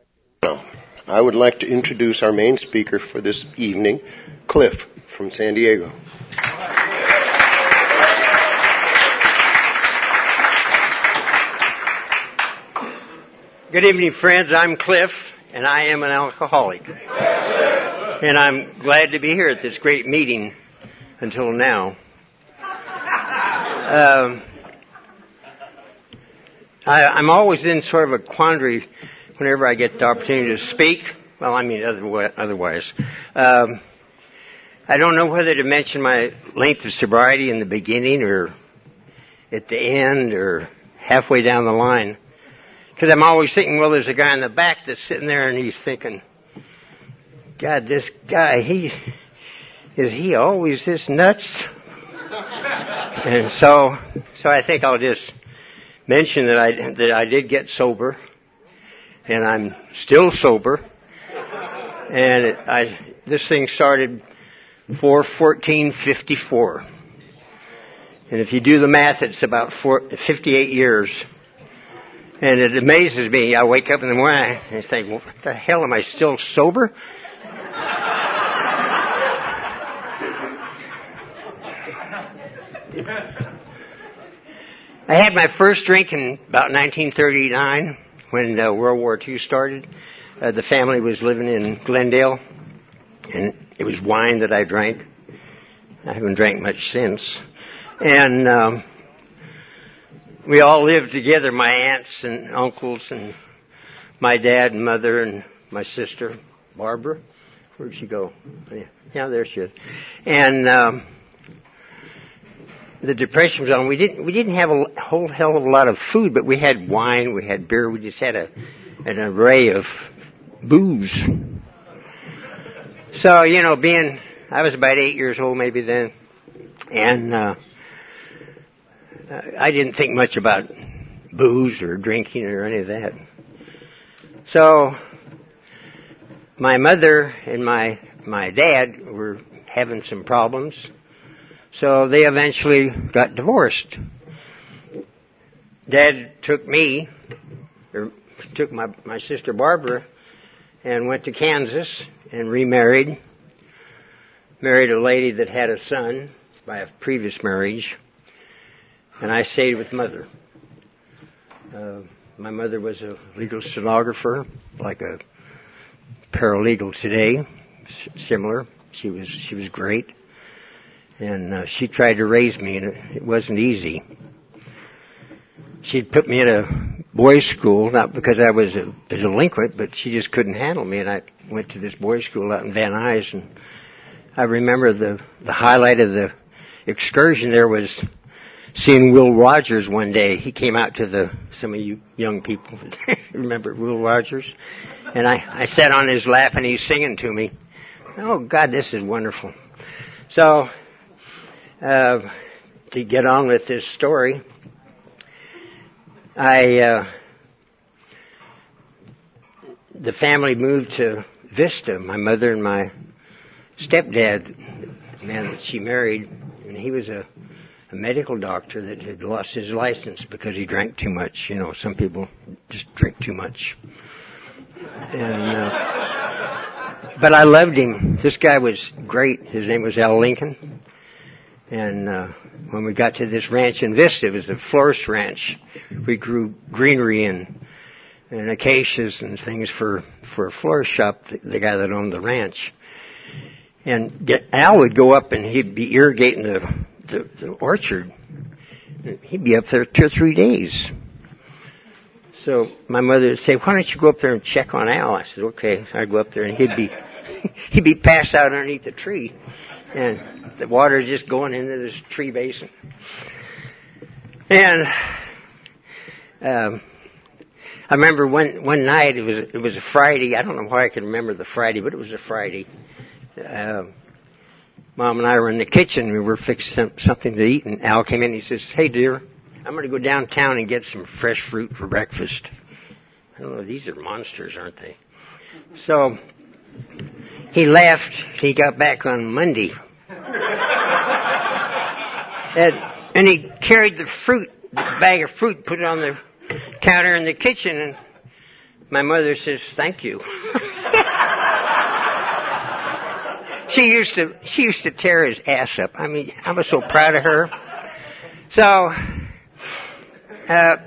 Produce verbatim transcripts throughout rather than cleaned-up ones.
I would like to introduce our main speaker for this evening, Cliff from San Diego. Good evening, friends. I'm Cliff, and I am an alcoholic. And I'm glad to be here at this great meeting until now. Um, I, I'm always in sort of a quandary whenever I get the opportunity to speak. Well, I mean other, otherwise. Um, I don't know whether to mention my length of sobriety in the beginning or at the end or halfway down the line. Because I'm always thinking, well, there's a guy in the back that's sitting there and he's thinking, God, this guy, he, is he always this nuts? And so, so I think I'll just mention that I, that I did get sober, and I'm still sober, and it, I, this thing started four fourteen fifty-four. And if you do the math, it's about four, fifty-eight years. And it amazes me. I wake up in the morning and I think, well, what the hell, am I still sober? I had my first drink in about nineteen thirty-nine when uh, World War Two started. Uh, the family was living in Glendale, and it was wine that I drank. I haven't drank much since. And um, we all lived together, my aunts and uncles and my dad and mother and my sister, Barbara. Where'd she go? Yeah, there she is. And um, the Depression was on. We didn't we didn't have a whole hell of a lot of food, but we had wine, we had beer, we just had a an array of booze. So, you know, being I was about eight years old maybe then, and uh, I didn't think much about booze or drinking or any of that. So my mother and my my dad were having some problems. So they eventually got divorced. Dad took me, or took my, my sister Barbara, and went to Kansas and remarried. Married a lady that had a son by a previous marriage. And I stayed with Mother. Uh, my mother was a legal stenographer, like a paralegal today, S- similar. She was she was great. And uh, she tried to raise me, and it, it wasn't easy. She'd put me in a boys' school, not because I was a, a delinquent, but she just couldn't handle me. And I went to this boys' school out in Van Nuys, and I remember the, the highlight of the excursion there was seeing Will Rogers one day. He came out to the, some of you young people remember Will Rogers. And I, I sat on his lap, and he's singing to me. Oh, God, this is wonderful. So, Uh, to get on with this story, I, uh, the family moved to Vista. My mother and my stepdad, the man that she married, and he was a, a medical doctor that had lost his license because he drank too much. You know, some people just drink too much. And, uh, but I loved him. This guy was great. His name was Al Lincoln. And uh, when we got to this ranch in Vista, it was a florist ranch. We grew greenery and, and acacias and things for, for a florist shop, the, the guy that owned the ranch. And get, Al would go up and he'd be irrigating the, the, the orchard. He'd be up there two or three days. So my mother would say, why don't you go up there and check on Al? I said, okay. So I'd go up there and he'd be he'd be passed out underneath the tree. And the water is just going into this tree basin. And um, I remember one one night, it was it was a Friday. I don't know why I can remember the Friday, but it was a Friday. Uh, Mom and I were in the kitchen. We were fixing some, something to eat, and Al came in and he says, hey, dear, I'm going to go downtown and get some fresh fruit for breakfast. I don't know, these are monsters, aren't they? So he left. He got back on Monday. and, and he carried the fruit, the bag of fruit, put it on the counter in the kitchen. And my mother says, thank you. She used to, she used to tear his ass up. I mean, I was so proud of her. So, uh,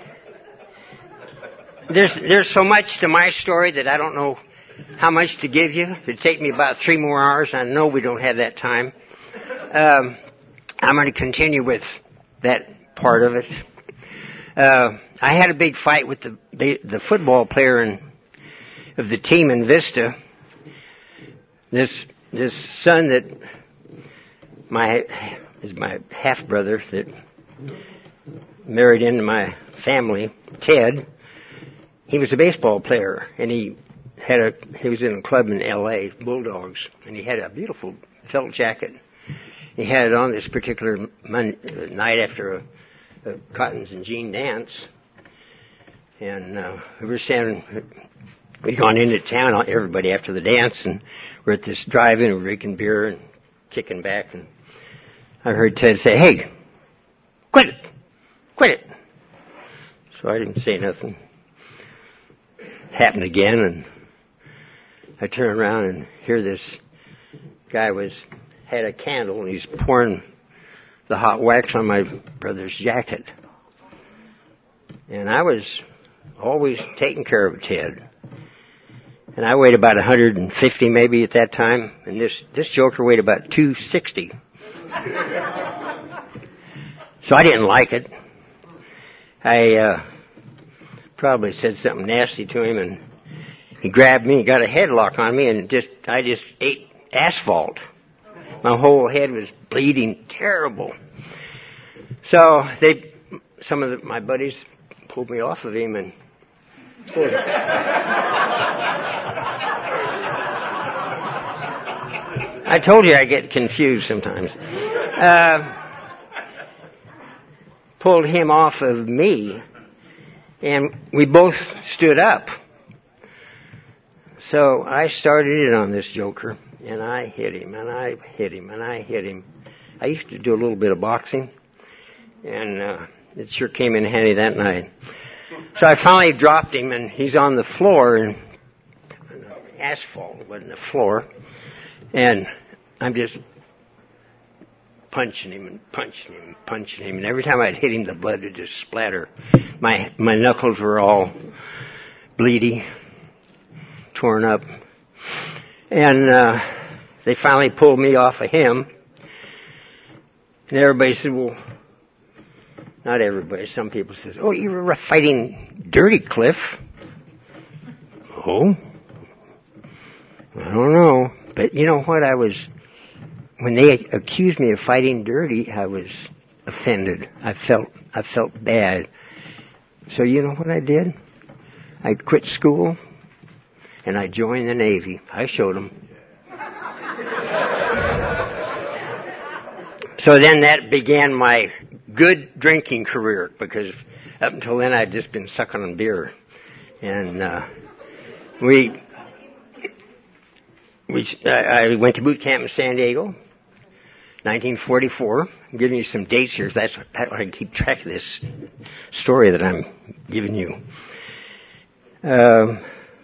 there's, there's so much to my story that I don't know how much to give you. It'd take me about three more hours. I know we don't have that time. Um, I'm going to continue with that part of it. Uh, I had a big fight with the, the, the football player in, of the team in Vista. This, This son that my is my half brother that married into my family, Ted. He was a baseball player, and he had a he was in a club in L A, Bulldogs, and he had a beautiful felt jacket. He had it on this particular Monday, night after a, a Cottons and Jean dance, and uh, we were standing. We'd gone into town, everybody after the dance, and we're at this drive-in, drinking beer and kicking back, and I heard Ted say, hey, quit it, quit it. So I didn't say nothing. It happened again, and I turn around and hear this guy was had a candle, and he's pouring the hot wax on my brother's jacket. And I was always taking care of Ted. And I weighed about one hundred fifty maybe at that time, and this, this joker weighed about two sixty. So I didn't like it. I uh, probably said something nasty to him, and he grabbed me, got a headlock on me, and just I just ate asphalt. My whole head was bleeding terrible. So they, some of the, my buddies pulled me off of him and pulled him. I told you I get confused sometimes. Uh, pulled him off of me, and we both stood up. So I started in on this joker, and I hit him, and I hit him, and I hit him. I used to do a little bit of boxing, and uh, it sure came in handy that night. So I finally dropped him, and he's on the floor, and asphalt, it wasn't the floor. And I'm just punching him and punching him and punching him. And every time I'd hit him, the blood would just splatter. My my knuckles were all bleedy, torn up. And uh, they finally pulled me off of him. And everybody said, well, not everybody, some people said, oh, you were fighting Dirty Cliff. Oh? I don't know. But you know what? I was, when they accused me of fighting dirty, I was offended. I felt, I felt bad. So you know what I did? I quit school and I joined the Navy. I showed them. So then that began my good drinking career, because up until then I'd just been sucking on beer. And, uh, we, We, I went to boot camp in San Diego, nineteen forty-four. I'm giving you some dates here. That's how I keep track of this story that I'm giving you. Um,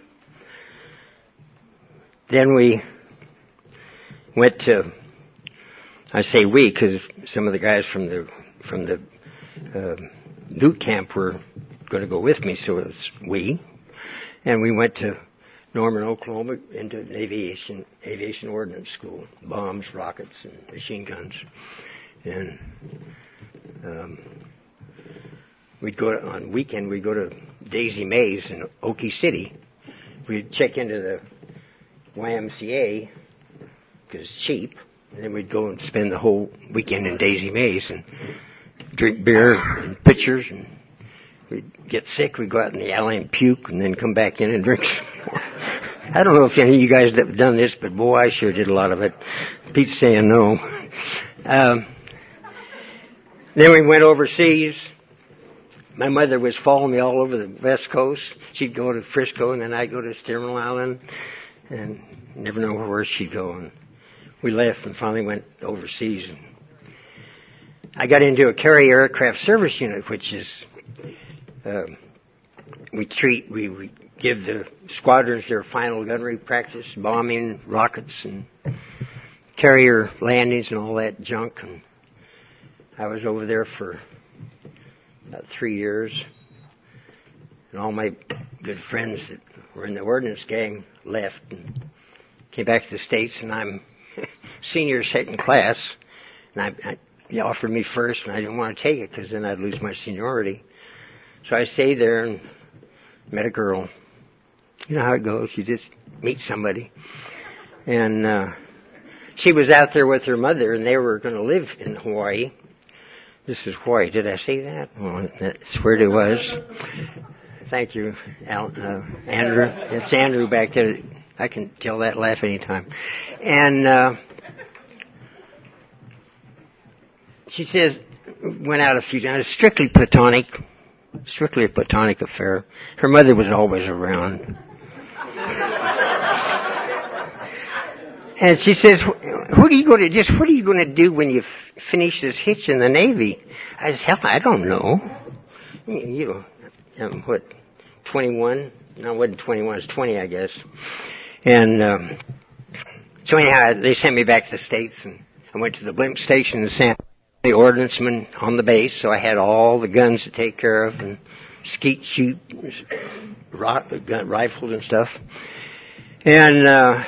then we went to, I say we because some of the guys from the from the uh, boot camp were going to go with me, so it was we. And we went to Norman, Oklahoma, into an aviation, aviation ordnance school, bombs, rockets, and machine guns. And um, we'd go to, on weekend, we'd go to Daisy Mays in Okie City. We'd check into the Y M C A, because it's cheap, and then we'd go and spend the whole weekend in Daisy Mays and drink beer and pitchers, and we'd get sick, we'd go out in the alley and puke, and then come back in and drink some more. I don't know if any of you guys have done this, but boy, I sure did a lot of it. Pete's saying no. Um, then we went overseas. My mother was following me all over the West Coast. She'd go to Frisco, and then I'd go to Stearman Island, and never know where she'd go. And we left and finally went overseas. And I got into a carrier aircraft service unit, which is, uh, we treat, we, we give the squadrons their final gunnery practice, bombing rockets and carrier landings and all that junk. And I was over there for about three years. And all my good friends that were in the ordnance gang left and came back to the States, and I'm senior second class. And I, I, they offered me first, and I didn't want to take it because then I'd lose my seniority. So I stayed there and met a girl. You know how it goes. You just meet somebody. And uh, she was out there with her mother, and they were going to live in Hawaii. This is Hawaii. Did I say that? Well, that's where it was. Thank you, Al, uh, Andrew. It's Andrew back there. I can tell that laugh anytime. And uh, she says, went out a few times, strictly platonic, strictly a platonic affair. Her mother was always around. And she says, "What are you going to just? What are you going to do when you f- finish this hitch in the Navy?" I said, "Hell, I don't know. You, um, what, twenty-one? No, it wasn't twenty-one. It was twenty, I guess." And um, so anyhow, they sent me back to the States, and I went to the blimp station in San. The ordnanceman on the base, so I had all the guns to take care of, and skeet shoot, rock, gun, rifles and stuff. And uh,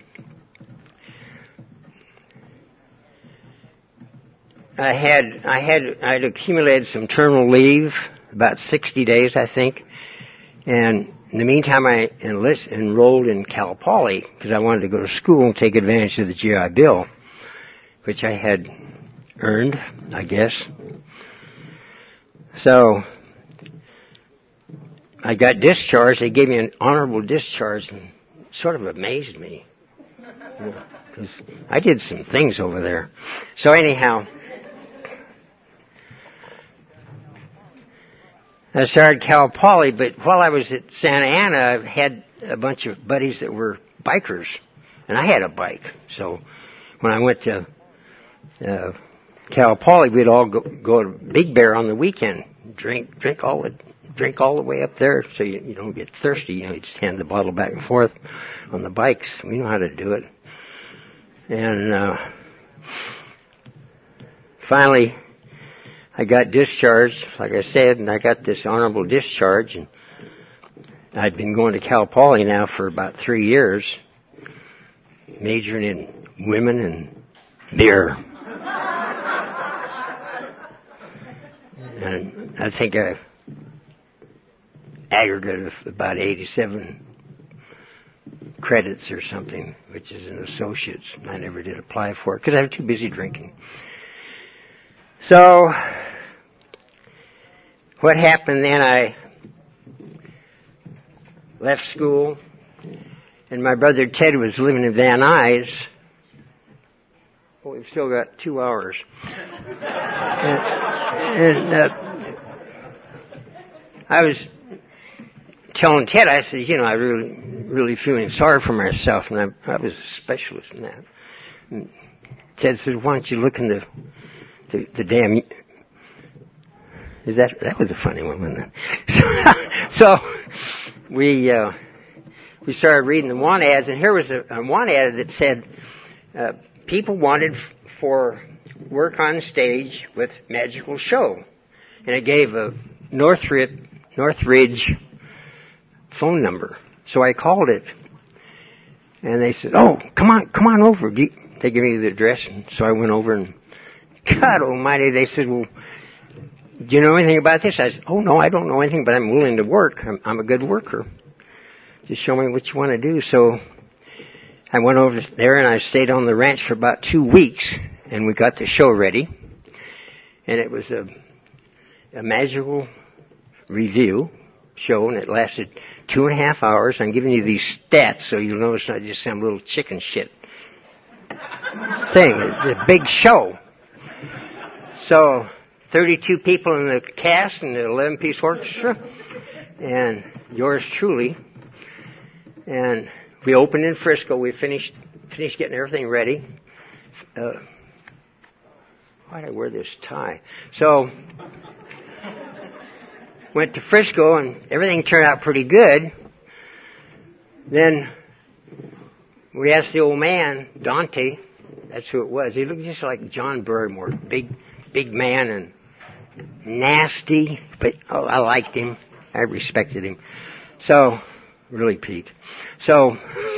I had I had I'd accumulated some terminal leave, about sixty days, I think. And in the meantime, I enlist, enrolled in Cal Poly because I wanted to go to school and take advantage of the G I Bill, which I had earned, I guess. So I got discharged. They gave me an honorable discharge, and it sort of amazed me, because I did some things over there. So anyhow, I started Cal Poly, but while I was at Santa Ana, I had a bunch of buddies that were bikers, and I had a bike. So when I went to uh, Cal Poly, we'd all go, go to Big Bear on the weekend, drink, drink all the, drink all the way up there, so you, you don't get thirsty. You know, you just hand the bottle back and forth on the bikes. We know how to do it. And uh, finally, I got discharged, like I said, and I got this honorable discharge. And I'd been going to Cal Poly now for about three years, majoring in women and beer. And I think I aggregate of about eighty-seven credits or something, which is an associate's. I never did apply for it because I was too busy drinking. So what happened then, I left school, and my brother Ted was living in Van Nuys. Well, we've still got two hours. and and uh, I was telling Ted, I said, you know, I really, really feeling sorry for myself, and I, I was a specialist in that. And Ted says, why don't you look in the, the, the damn, is that, that was a funny one, wasn't it? So, so we, uh, we started reading the want ads, and here was a, a want ad that said, uh, people wanted for work on stage with magical show. And it gave a Northridge, Northridge phone number. So I called it. And they said, oh, come on, come on over. They gave me the address. And so I went over, and God almighty, they said, well, do you know anything about this? I said, oh, no, I don't know anything, but I'm willing to work. I'm, I'm a good worker. Just show me what you want to do. So I went over there, and I stayed on the ranch for about two weeks, and we got the show ready. And it was a, a magical review show, and it lasted two and a half hours. I'm giving you these stats so you'll notice not just some little chicken shit thing. It's a big show. So thirty-two people in the cast and the eleven-piece orchestra, and yours truly. And we opened in Frisco. We finished finished getting everything ready. Uh, why did I wear this tie? So went to Frisco, and everything turned out pretty good. then we asked the old man, Dante, that's who it was. He looked just like John Barrymore, big, big man and nasty, but oh, I liked him. I respected him. So, really, Pete. So,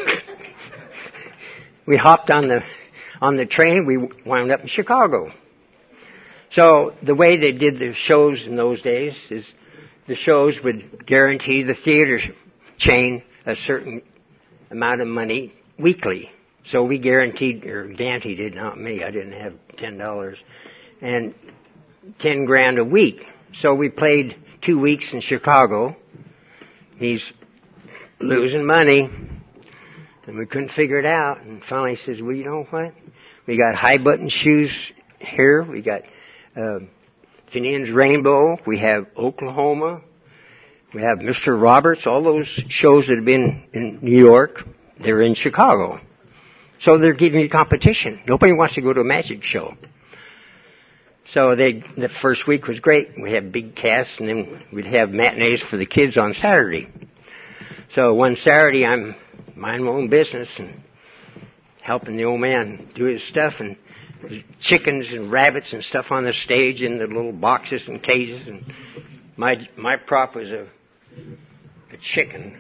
we hopped on the on the train. We wound up in Chicago. So, the way they did the shows in those days is the shows would guarantee the theater chain a certain amount of money weekly. So we guaranteed, or Dante did, not me, I didn't have ten dollars, and ten grand a week. So we played two weeks in Chicago. He's losing money, and we couldn't figure it out. And finally he says, well, you know what? We got high button shoes here. We got uh, Finian's Rainbow. We have Oklahoma. We have Mister Roberts. All those shows that have been in New York, they're in Chicago. So they're giving you competition. Nobody wants to go to a magic show. So they, the first week was great. We had big casts, and then we'd have matinees for the kids on Saturday. So one Saturday, I'm minding my own business and helping the old man do his stuff, and there's chickens and rabbits and stuff on the stage in the little boxes and cages, and my my prop was a a chicken.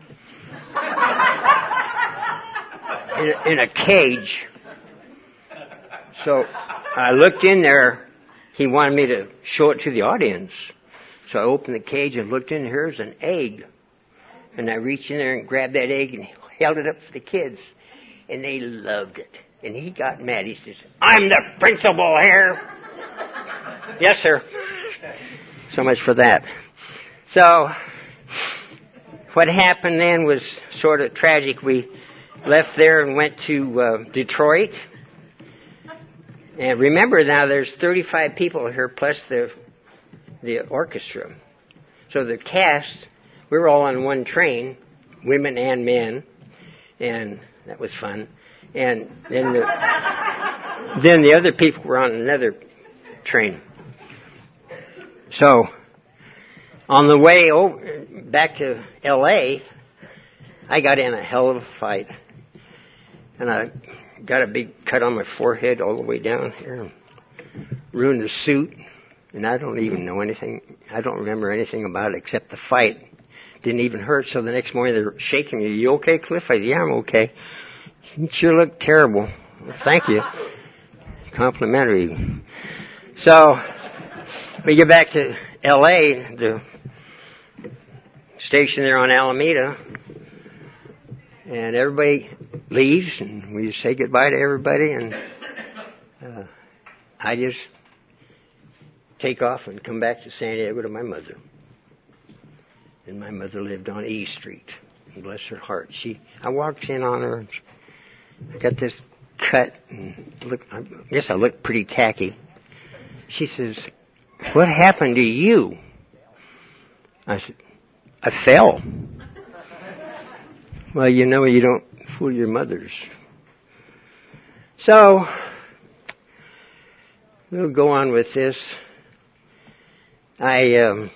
In a, in a cage. So I looked in there. He wanted me to show it to the audience. So I opened the cage and looked in. Here's an egg. And I reached in there and grabbed that egg and held it up for the kids. And they loved it. And he got mad. He says, I'm the principal here. Yes, sir. So much for that. So what happened then was sort of tragic. We left there and went to uh, Detroit. And remember now, there's thirty-five people here plus the the orchestra. So the cast, we were all on one train, women and men, and that was fun. And then the, then the other people were on another train. So on the way over back to L A, I got in a hell of a fight. And I got a big cut on my forehead all the way down here. Ruined the suit. And I don't even know anything. I don't remember anything about it except the fight. Didn't even hurt. So the next morning they're shaking me. You okay, Cliff? I said, yeah, I'm okay. You sure look terrible. Well, thank you. Complimentary. So we get back to L A, the station there on Alameda. And everybody leaves, and we say goodbye to everybody, and uh, I just take off and come back to San Diego to my mother. And my mother lived on E Street. And bless her heart. She, I walked in on her, and I got this cut, and look, I guess I looked pretty tacky. She says, what happened to you? I said, I fell. Well, you know, you don't fool your mothers. So, we'll go on with this. I um,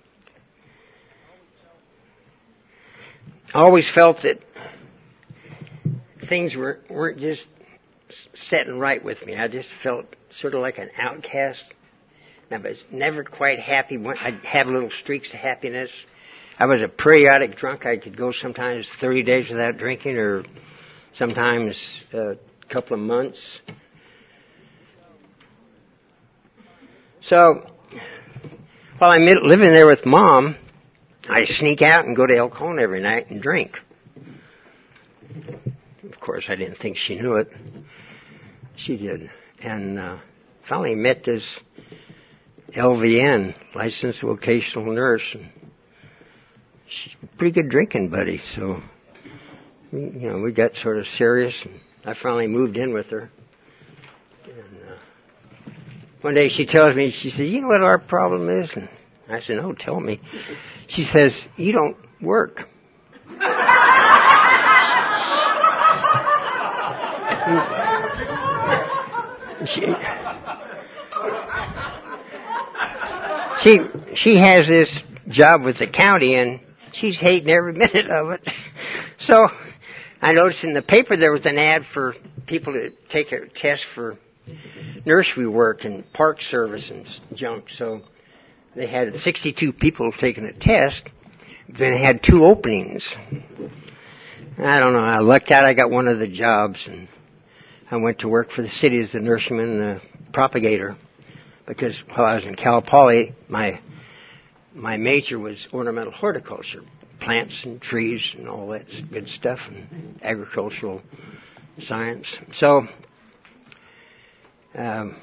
always felt that things were, weren't just setting right with me. I just felt sort of like an outcast. I was never quite happy. I'd have little streaks of happiness. I was a periodic drunk. I could go sometimes thirty days without drinking, or sometimes a couple of months. So, while I'm living there with Mom, I sneak out and go to El Cajon every night and drink. Of course, I didn't think she knew it. She did. And uh, finally met this L V N, licensed vocational nurse, and she's a pretty good drinking buddy, so, you know, we got sort of serious, and I finally moved in with her. And uh, one day she tells me, she said, you know what our problem is? And I said, no, tell me. She says, you don't work. she, she, she has this job with the county, and she's hating every minute of it. So I noticed in the paper there was an ad for people to take a test for nursery work and park service and junk. So they had sixty-two people taking a test. Then they had two openings. I don't know. I lucked out. I got one of the jobs, and I went to work for the city as a nurseryman and a propagator. Because while I was in Cal Poly, my my major was ornamental horticulture, plants and trees and all that good stuff, and agricultural science. So, um,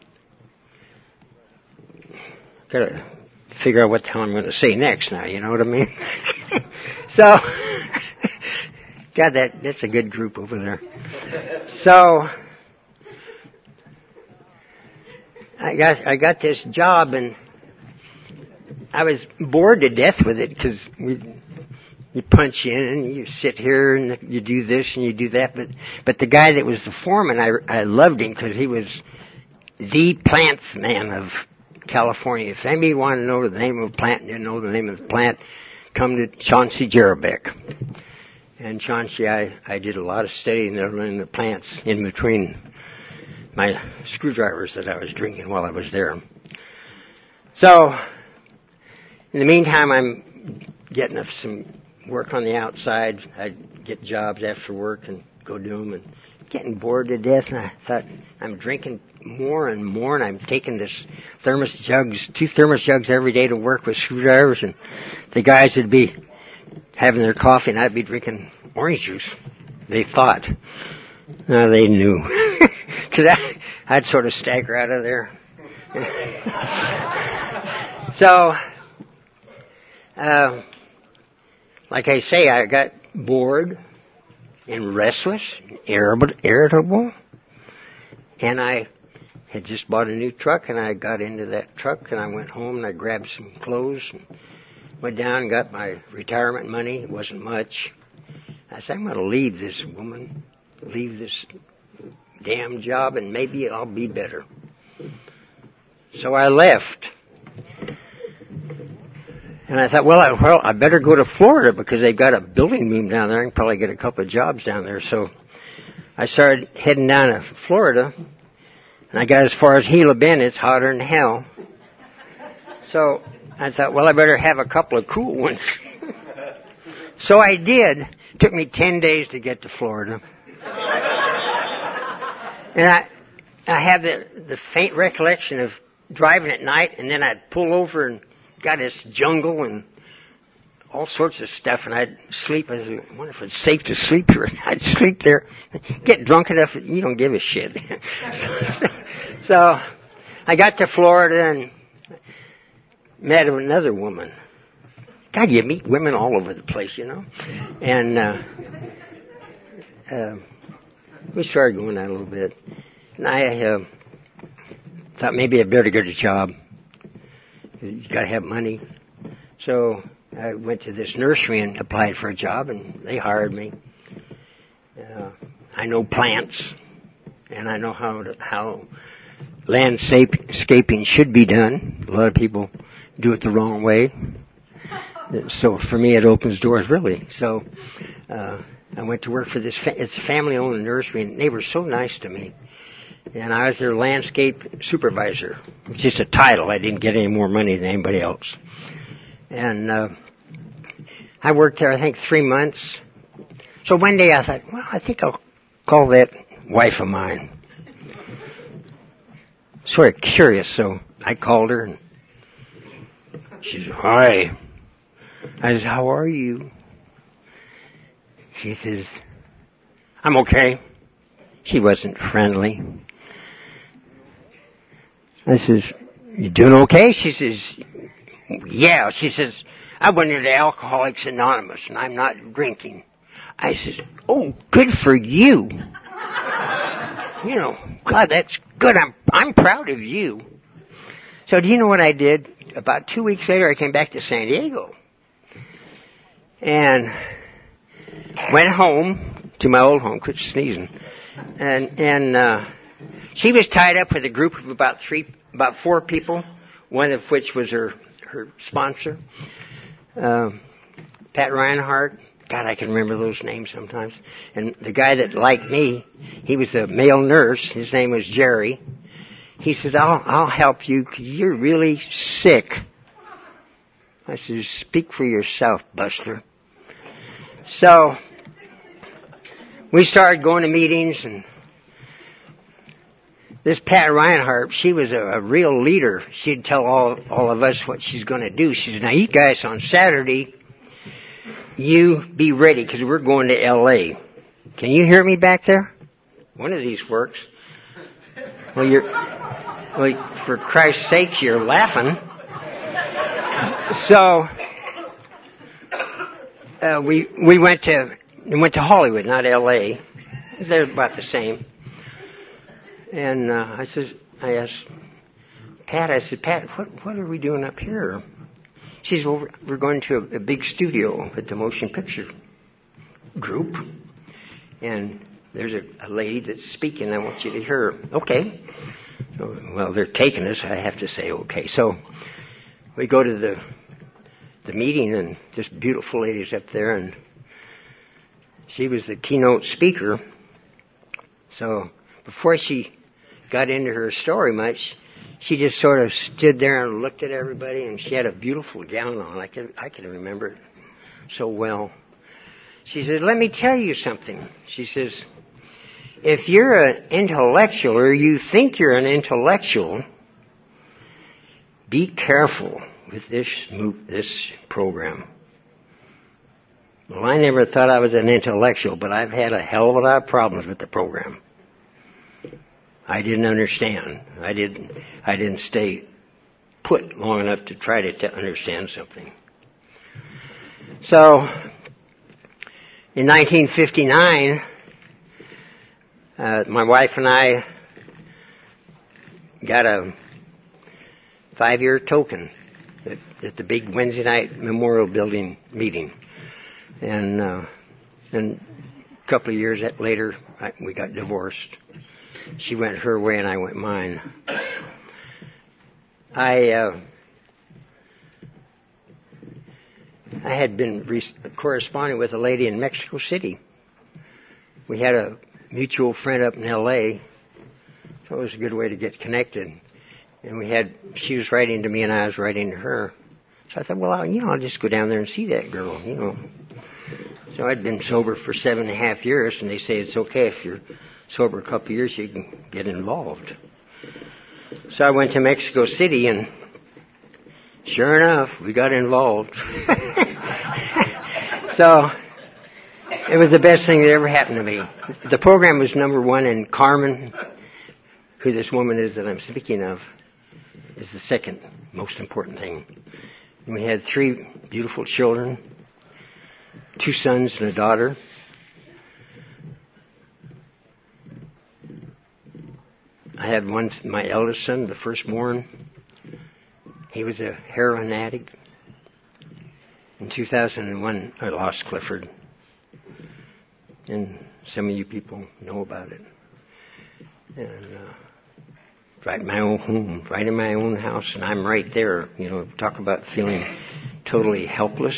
gotta figure out what the hell I'm going to say next now. You know what I mean? So, God, that that's a good group over there. So, I got I got this job, and I was bored to death with it because we you punch in and you sit here and you do this and you do that. But but the guy that was the foreman, I I loved him because he was the plants man of California. If anybody wanted to know the name of a plant and didn't know the name of the plant, come to Chauncey Jerebeck. And Chauncey, I I did a lot of studying there in the plants in between my screwdrivers that I was drinking while I was there. So, in the meantime, I'm getting some work on the outside. I'd get jobs after work and go do them, and getting bored to death. And I thought, I'm drinking more and more, and I'm taking this thermos jugs, two thermos jugs every day to work with screwdrivers, and the guys would be having their coffee, and I'd be drinking orange juice. They thought. No, they knew. Because I'd sort of stagger out of there. So, uh, like I say, I got bored and restless, and irritable, and I had just bought a new truck, and I got into that truck, and I went home, and I grabbed some clothes, and went down and got my retirement money. It wasn't much. I said, I'm going to leave this woman, leave this damn job, and maybe I'll be better. So I left. And I thought, well, I, well, I better go to Florida because they've got a building boom down there. I can probably get a couple of jobs down there. So I started heading down to Florida, and I got as far as Gila Bend. It's hotter than hell. So I thought, well, I better have a couple of cool ones. So I did. It took me ten days to get to Florida. And I I have the, the faint recollection of driving at night, and then I'd pull over and got this jungle and all sorts of stuff, and I'd sleep. I said, I wonder if it's safe to sleep here. I'd sleep there, get drunk enough that you don't give a shit. so, so I got to Florida and met another woman. God, you meet women all over the place, you know. And uh, uh, we started going out a little bit. And I uh, thought maybe I better get a job. You got to have money. So I went to this nursery and applied for a job, and they hired me. Uh, I know plants, and I know how to, how landscaping should be done. A lot of people do it the wrong way. So for me, it opens doors, really. So uh, I went to work for this, fa- it's a family-owned nursery, and they were so nice to me. And I was their landscape supervisor. It's just a title. I didn't get any more money than anybody else. And uh, I worked there, I think, three months. So one day I thought, well, I think I'll call that wife of mine. Sort of curious, so I called her, and she said, hi. I said, how are you? She says, I'm okay. She wasn't friendly. I says, you doing okay? She says, yeah. She says, I went into Alcoholics Anonymous and I'm not drinking. I says, oh, good for you. You know, God, that's good. I'm, I'm proud of you. So do you know what I did? About two weeks later, I came back to San Diego. And went home to my old home, quit sneezing. And, and, uh, she was tied up with a group of about three, about four people, one of which was her, her sponsor, uh, Pat Reinhardt, God, I can remember those names sometimes. And the guy that liked me, he was a male nurse. His name was Jerry. He said, I'll, I'll help you because you're really sick. I said, speak for yourself, Buster. So, we started going to meetings, and this Pat Reinhardt, she was a, a real leader. She'd tell all, all of us what she's going to do. She said, now you guys on Saturday, you be ready because we're going to L A. Can you hear me back there? One of these works. Well, you're, well, for Christ's sakes, you're laughing. So, uh, we, we went to, we went to Hollywood, not L A. They're about the same. And, uh, I said, I asked Pat, I said, Pat, what, what are we doing up here? She said, well, we're going to a, a big studio at the Motion Picture Group. And there's a, a lady that's speaking. I want you to hear her. Okay. So, well, they're taking us. I have to say okay. So we go to the the meeting, and this beautiful lady's up there, and she was the keynote speaker. So before she got into her story much, she just sort of stood there and looked at everybody, and she had a beautiful gown on. I can I can remember it so well. She says, let me tell you something. She says, if you're an intellectual, or you think you're an intellectual, be careful with this this program. Well, I never thought I was an intellectual, but I've had a hell of a lot of problems with the program. I didn't understand. I didn't. I didn't stay put long enough to try to t- understand something. So, in nineteen fifty-nine, uh, my wife and I got a five-year token at, at the big Wednesday night memorial building meeting, and uh, and a couple of years later, I, we got divorced. She went her way and I went mine. I uh, I had been re- corresponding with a lady in Mexico City. We had a mutual friend up in L A, so it was a good way to get connected. And we had, she was writing to me and I was writing to her. So I thought, well, I'll, you know, I'll just go down there and see that girl, you know. So I'd been sober for seven and a half years, and they say it's okay if you're sober a couple of years, you can get involved. So I went to Mexico City, and sure enough, we got involved. So it was the best thing that ever happened to me. The program was number one, and Carmen, who this woman is that I'm speaking of, is the second most important thing. And we had three beautiful children, two sons and a daughter. I had one, my eldest son, the firstborn. He was a heroin addict. In two thousand one, I lost Clifford. And some of you people know about it. And uh, right in my own home, right in my own house, and I'm right there. You know, talk about feeling totally helpless.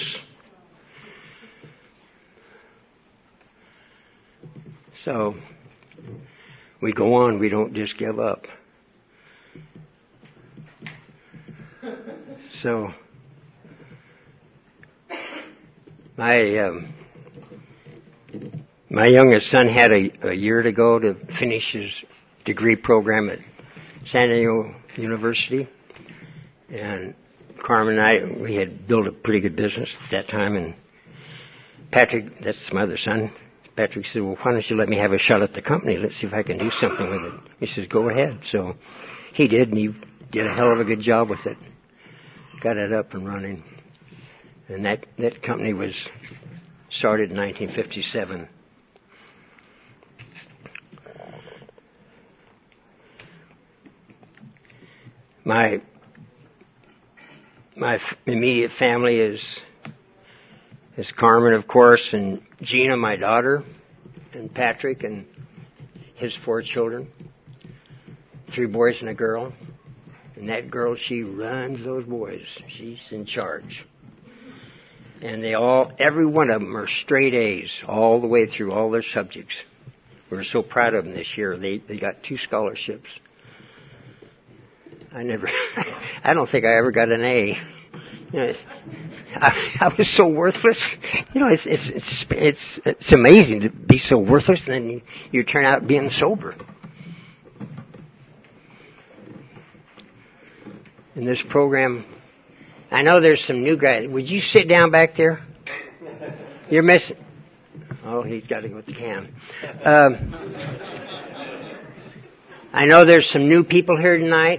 So we go on. We don't just give up. So my um, my youngest son had a, a year to go to finish his degree program at San Diego University, and Carmen and I, we had built a pretty good business at that time, and Patrick, that's my other son, Patrick said, well, why don't you let me have a shot at the company? Let's see if I can do something with it. He says, go ahead. So he did, and he did a hell of a good job with it. Got it up and running. And that, that company was started in nineteen fifty-seven. My my immediate family is is Carmen, of course, and Gina, my daughter, and Patrick and his four children, three boys and a girl. And that girl, she runs those boys. She's in charge. And they all, every one of them are straight A's all the way through all their subjects. We're so proud of them this year. They they got two scholarships. I never, I don't think I ever got an A. You know, I, I was so worthless. You know, it's it's it's it's it's amazing to be so worthless, and then you, you turn out being sober. In this program, I know there's some new guys. Would you sit down back there? You're missing. Oh, he's got to go with the can. Um, I know there's some new people here tonight.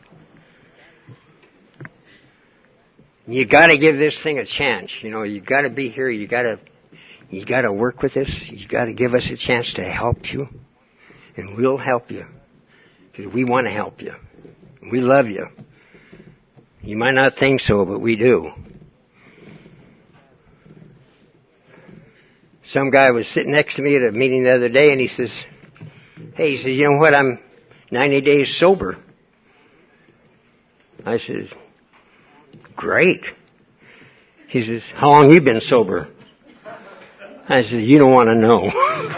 You got to give this thing a chance. You know, you got to be here. You got to, you got to work with us. You got to give us a chance to help you, and we'll help you because we want to help you. We love you. You might not think so, but we do. Some guy was sitting next to me at a meeting the other day, and he says, "Hey," he says, "you know what? I'm ninety days sober." I says, "Great." He says, "How long you been sober?" I said, "You don't want to know."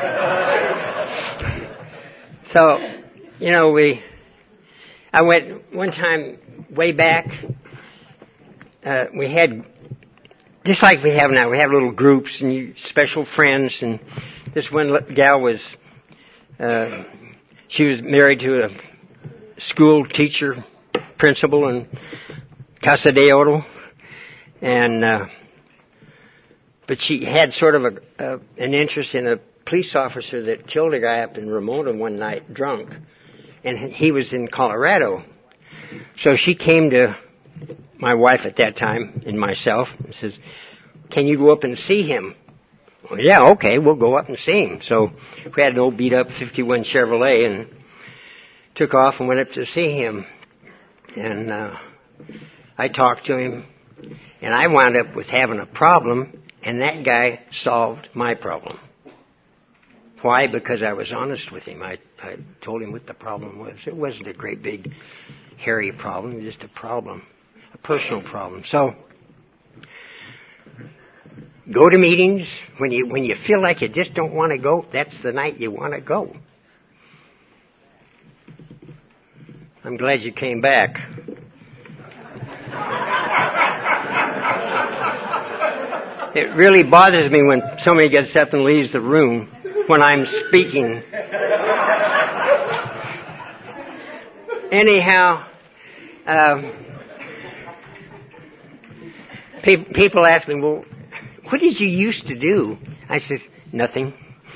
So, you know, we, I went one time way back, uh, we had, just like we have now, we have little groups and you, special friends, and this one gal was, uh, she was married to a school teacher, principal in Casa de Oro, and, uh, but she had sort of a, a, an interest in a police officer that killed a guy up in Ramona one night, drunk, and he was in Colorado. So she came to my wife at that time and myself and says, "Can you go up and see him?" Well, yeah, okay, we'll go up and see him. So we had an old beat up fifty-one Chevrolet and took off and went up to see him. And uh, I talked to him, and I wound up with having a problem, and that guy solved my problem. Why? Because I was honest with him. I, I told him what the problem was. It wasn't a great big, hairy problem. It was just a problem, a personal problem. So, go to meetings. When you, when you feel like you just don't want to go, that's the night you want to go. I'm glad you came back. It really bothers me when somebody gets up and leaves the room when I'm speaking. Anyhow, um, pe- people ask me, "Well, what did you used to do?" I says, "Nothing."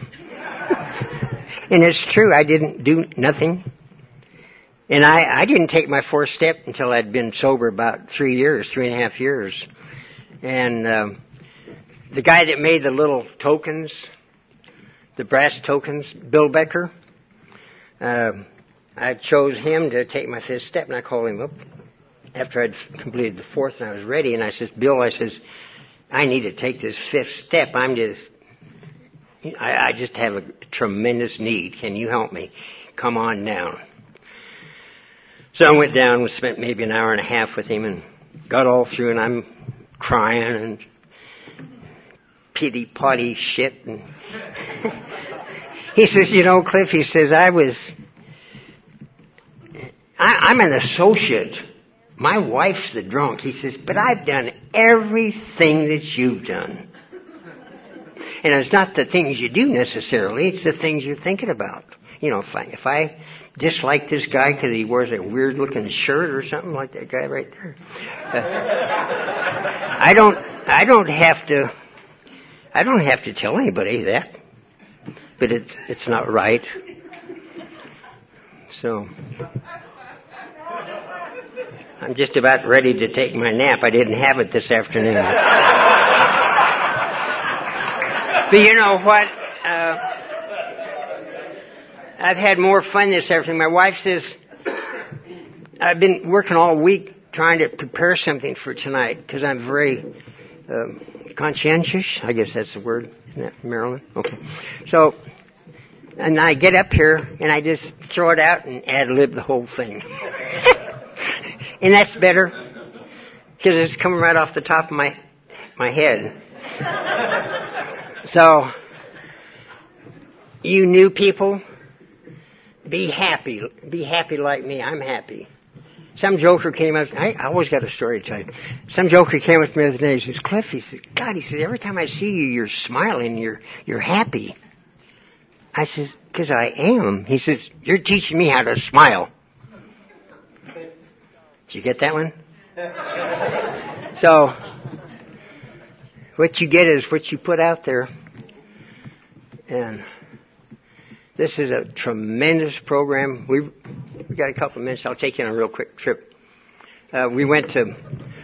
And it's true, I didn't do nothing. And I, I didn't take my fourth step until I'd been sober about three years, three and a half years. And um, the guy that made the little tokens, the brass tokens, Bill Becker, uh, I chose him to take my fifth step, and I called him up after I'd completed the fourth and I was ready, and I says, "Bill," I says, "I need to take this fifth step. I'm just, I, I just have a tremendous need. Can you help me? Come on down." So I went down and spent maybe an hour and a half with him and got all through, and I'm crying and pity-potty shit. And he says, "You know, Cliff," he says, I was, I, I'm an associate. My wife's the drunk." He says, "But I've done everything that you've done." And it's not the things you do necessarily, it's the things you're thinking about. You know, if I, if I dislike this guy because he wears a weird looking shirt or something like that guy right there, uh, I don't, I don't have to, I don't have to tell anybody that. But it's, it's not right. So, I'm just about ready to take my nap. I didn't have it this afternoon. But you know what? Uh, I've had more fun this afternoon. My wife says, I've been working all week trying to prepare something for tonight because I'm very uh, conscientious. I guess that's the word. Isn't that Maryland? Okay. So, and I get up here and I just throw it out and ad-lib the whole thing. And that's better because it's coming right off the top of my my head. So, you new people, be happy. Be happy like me. I'm happy. Some joker came up, I, I always got a story to tell you. Some joker came up to me the other day, he says, Cliff, he says, God, he says, every time I see you, you're smiling, you're, you're happy. I says, because I am. He says, you're teaching me how to smile. Did you get that one? So, what you get is what you put out there. And this is a tremendous program. We we got a couple of minutes. I'll take you on a real quick trip. Uh, we went to.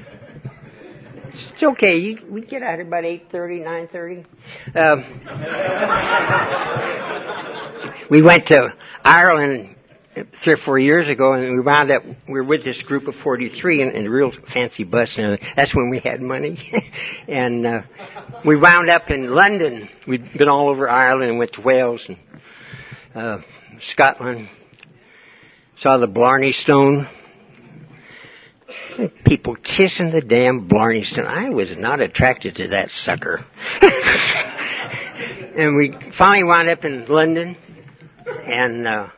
It's okay. You, we get out here about eight thirty, nine thirty. Um, we went to Ireland three or four years ago, and we wound up. We were with this group of forty-three in, in a real fancy bus, and that's when we had money. and uh, we wound up in London. We'd been all over Ireland and went to Wales and uh, Scotland. Saw the Blarney Stone. People kissing the damn Blarney Stone. I was not attracted to that sucker. And we finally wound up in London, and uh,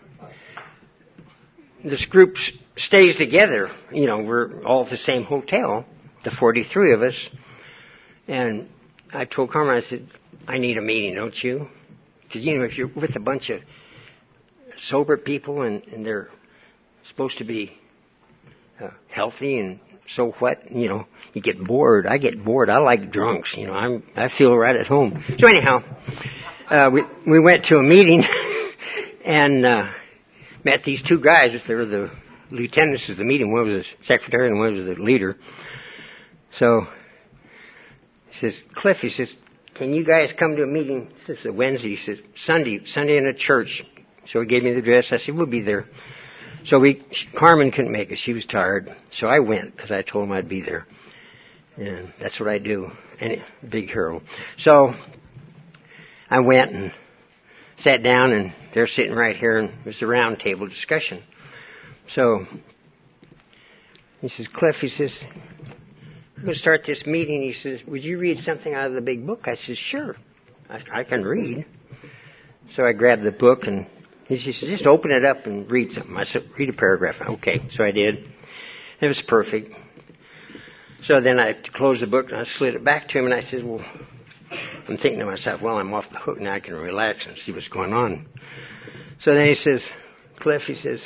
this group stays together. You know, we're all at the same hotel, the forty-three of us. And I told Carmen, I said, I need a meeting, don't you? Because, you know, if you're with a bunch of sober people and, and they're supposed to be uh, healthy and so what, you know, you get bored. I get bored. I like drunks, you know, I'm, I feel right at home. So anyhow, uh, we, we went to a meeting and, uh, met these two guys. They were the lieutenants of the meeting. One was the secretary and one was the leader. So, he says, Cliff, he says, can you guys come to a meeting? This is a Wednesday. He says, Sunday, Sunday in a church. So he gave me the address. I said, we'll be there. So we, Carmen couldn't make it. She was tired. So I went because I told him I'd be there. And that's what I do. And big hero. So I went and sat down, and they're sitting right here, and it was a round table discussion. So he says, Cliff, he says, I'm going to start this meeting. He says, would you read something out of the big book? I said, sure, I, I can read. So I grabbed the book, and he says, just open it up and read something. I said, read a paragraph. Okay, so I did. It was perfect. So then I closed the book, and I slid it back to him, and I said, well, I'm thinking to myself, well, I'm off the hook now. I can relax and see what's going on. So then he says, Cliff, he says,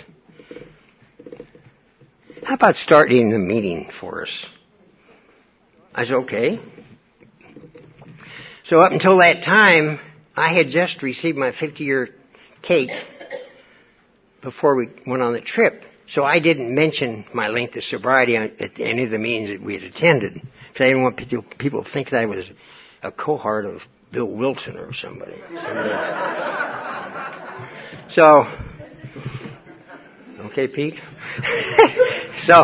how about starting the meeting for us? I said, okay. So up until that time, I had just received my fifty-year cake before we went on the trip. So I didn't mention my length of sobriety at any of the meetings that we had attended. Because I didn't want people, people to think that I was a cohort of Bill Wilson or somebody. So, okay, Pete? So,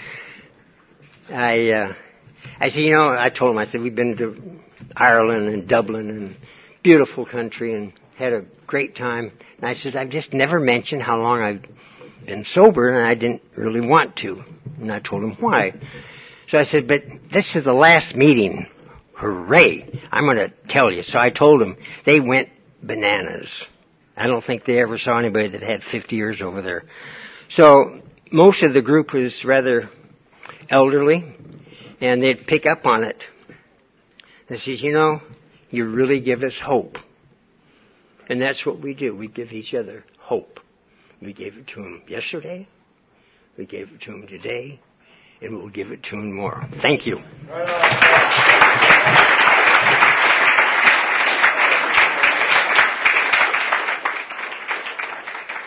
I, uh, I said, you know, I told him, I said, we've been to Ireland and Dublin and beautiful country and had a great time. And I said, I've just never mentioned how long I've been sober, and I didn't really want to. And I told him why. So I said, but this is the last meeting. Hooray! I'm going to tell you. So I told them. They went bananas. I don't think they ever saw anybody that had fifty years over there. So most of the group was rather elderly, and they'd pick up on it. They says, you know, you really give us hope. And that's what we do. We give each other hope. We gave it to them yesterday. We gave it to them today. And we'll give it to them tomorrow. Thank you.